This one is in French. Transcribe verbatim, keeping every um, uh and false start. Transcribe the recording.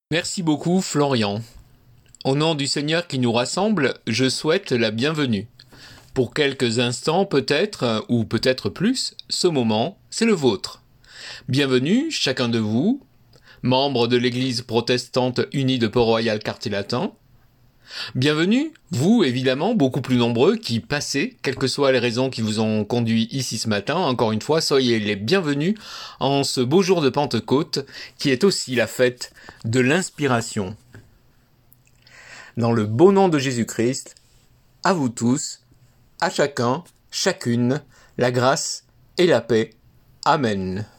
Merci beaucoup, Florian. Au nom du Seigneur qui nous rassemble, je souhaite la bienvenue. Pour quelques instants peut-être, ou peut-être plus, ce moment, c'est le vôtre. Bienvenue, chacun de vous, membre de l'Église protestante unie de Port-Royal Quartier-Latin. Bienvenue, vous évidemment, beaucoup plus nombreux qui passez, quelles que soient les raisons qui vous ont conduit ici ce matin. Encore une fois, soyez les bienvenus en ce beau jour de Pentecôte qui est aussi la fête de l'inspiration. Dans le beau nom de Jésus-Christ, à vous tous, à chacun, chacune, la grâce et la paix. Amen.